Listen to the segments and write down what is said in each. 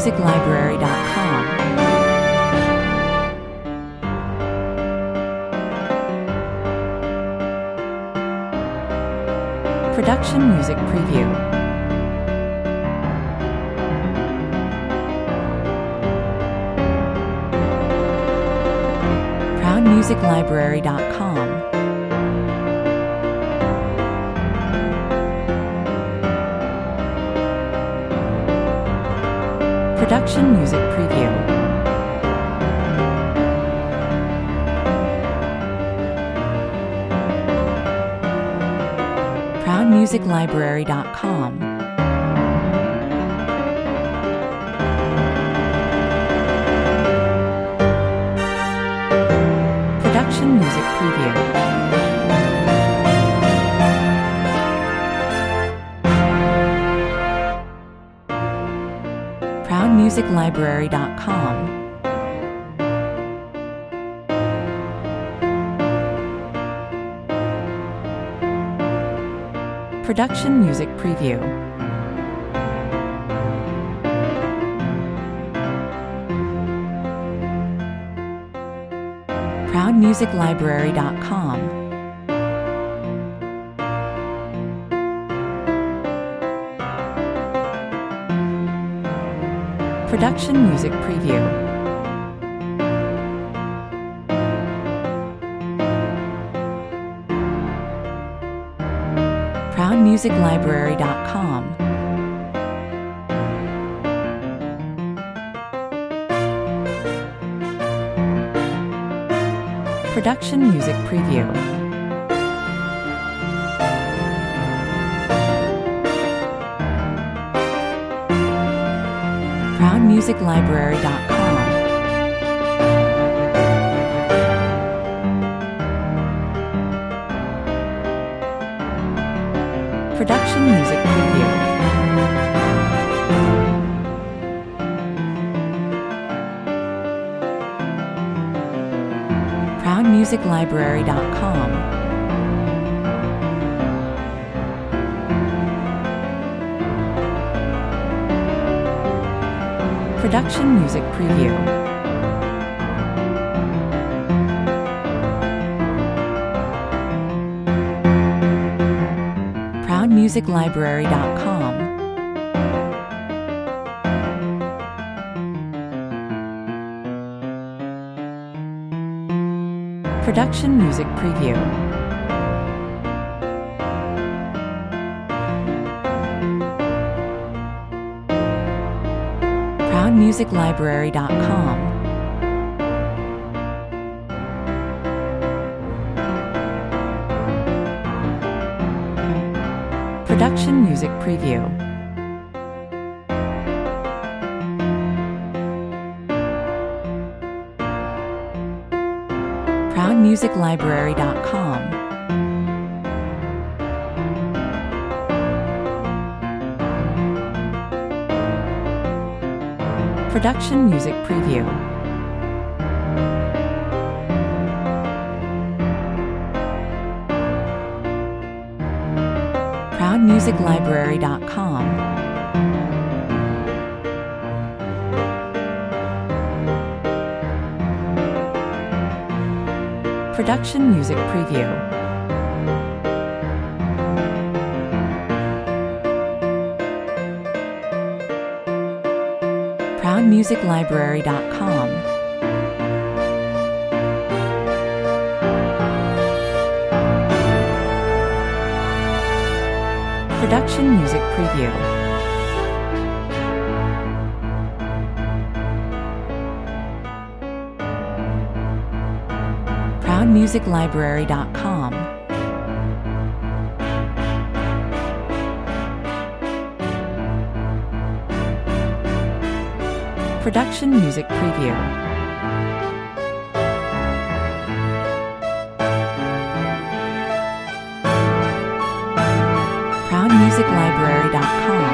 ProudMusicLibrary.com. Production Music Preview. ProudMusicLibrary.com. Production Music Preview. ProudMusicLibrary.com. Production Music Preview. ProudMusicLibrary.com. Production Music Preview. ProudMusicLibrary.com. Production Music Preview. ProudMusicLibrary.com. Production Music Preview. ProudMusicLibrary.com. Production Music Preview. ProudMusicLibrary.com. Production Music Preview. ProudMusicLibrary.com. Production Music Preview. ProudMusicLibrary.com. Production Music Preview. ProudMusicLibrary.com. Production Music Preview. ProudMusicLibrary.com. Production Music Preview. ProudMusicLibrary.com. Production Music Preview. ProudMusicLibrary.com. Production Music Preview. ProudMusicLibrary.com.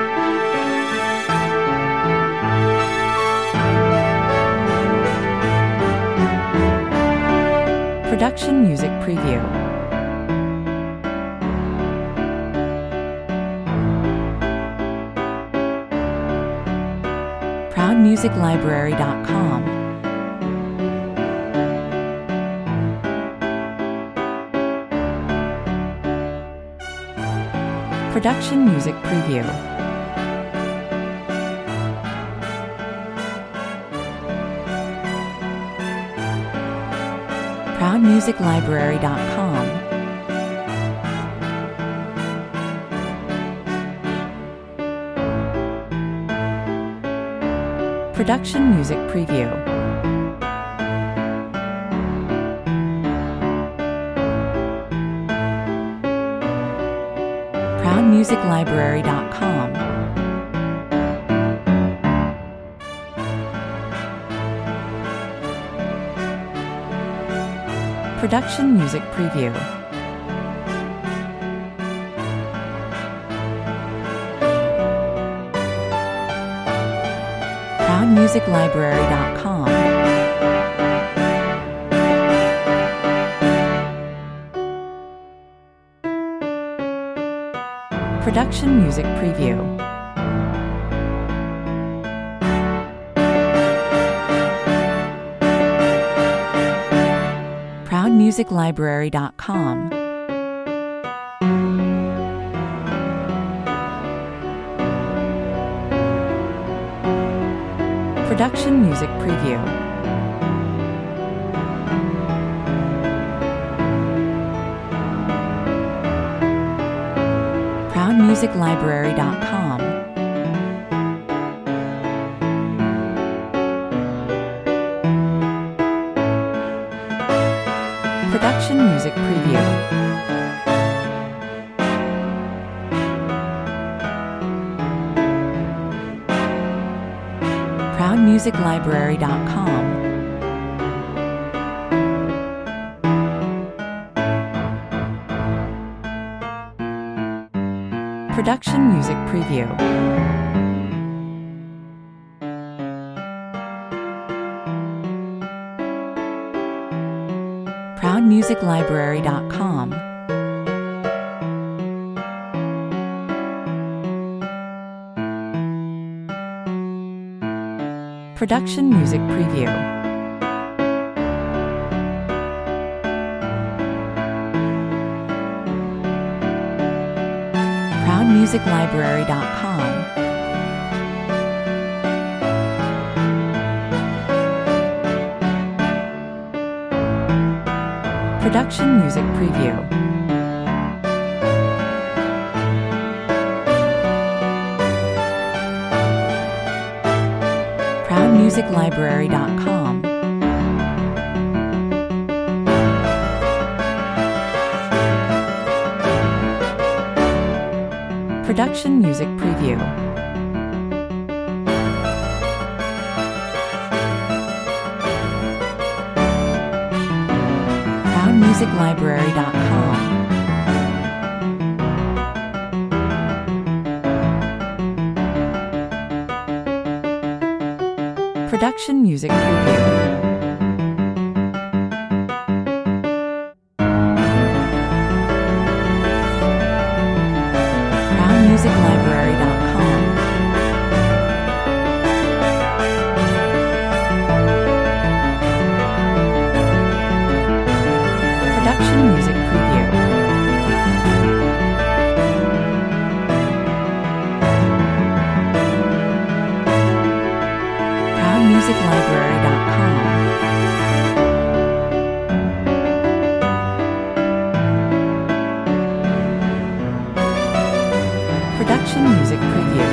Production Music Preview. ProudMusicLibrary.com. Production Music Preview. ProudMusicLibrary.com. Production Music Preview. ProudMusicLibrary.com. Production Music Preview. ProudMusicLibrary.com. Production Music Preview. ProudMusicLibrary.com. Production Music Preview. ProudMusicLibrary.com. Production Music Preview. ProudMusicLibrary.com. Production Music Preview. ProudMusicLibrary.com. Production Music Preview. ProudMusicLibrary.com. Production Music Preview. ProudMusicLibrary.com. Production Music Preview. ProudMusicLibrary.com. Production Music Preview. ProudMusicLibrary.com. Production Music Preview. ProudMusicLibrary.com. Production Music Preview.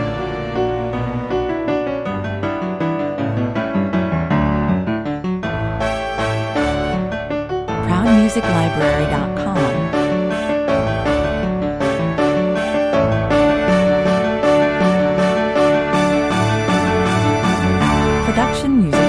ProudMusicLibrary.com. Production Music